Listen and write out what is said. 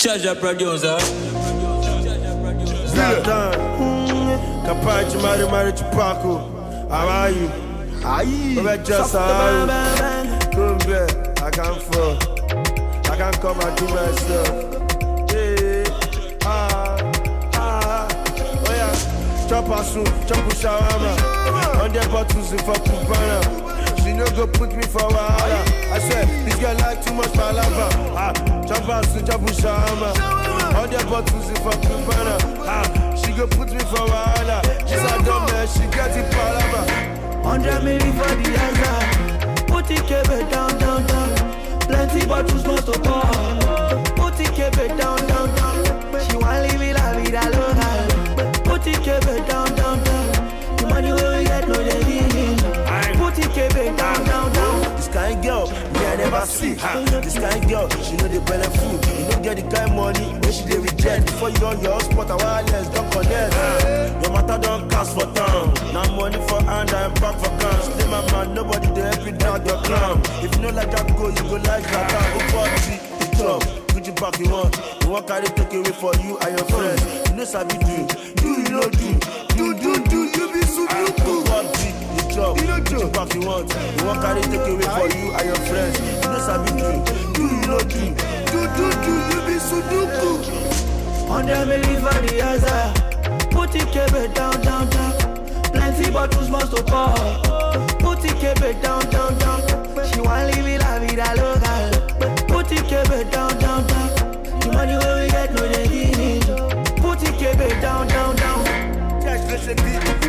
Charger producer. Zlatan, Capace, Mari Chupaco. How are you? Aye, just come back. I can't fall. I can't come and do myself. Hey, oh yeah. Chop a soup, chop a shawarma. 100 bottles in for Cubana. She no go put me for wahala. I swear, this girl like too much palava. Chop a soup, chop a shawarma. 100 bottles in for Cubana. She go put me for wahala. She's a dumb man, she get it palava. 100 million for the answer. Put it keep down, down, down. Plenty bottles must to pour. Put it keep down, down, down. She want live it la vida loca. Put it keep down, down, down. The money we get no they give. Put it keep down, down, down. This kind girl, me I never see. This kind girl, she know the belly food. You don't get the kind money when she dey reject. Before you on your spot, a wireless don't connect. Your matter don't cast for town. Now money for hand and back for guns. Stay my man, nobody dey help you drag your clown. If you know like that go, you go like that. Who party, the club, put you back you want carry take away for you and your friends. You know sabi do, you know do, you be so good. Party, the club, put you back you want carry take away for you and your friends. You know sabi do, you know do, you be so good. 100 million for the answer. Put it keep down, down, down. Plenty bottles must to pour. Put it keep down, down, down. She want live it la vida loca. Put it keep down, down, down. The money we get no they give. Put it keep down, down, down. Cash, let's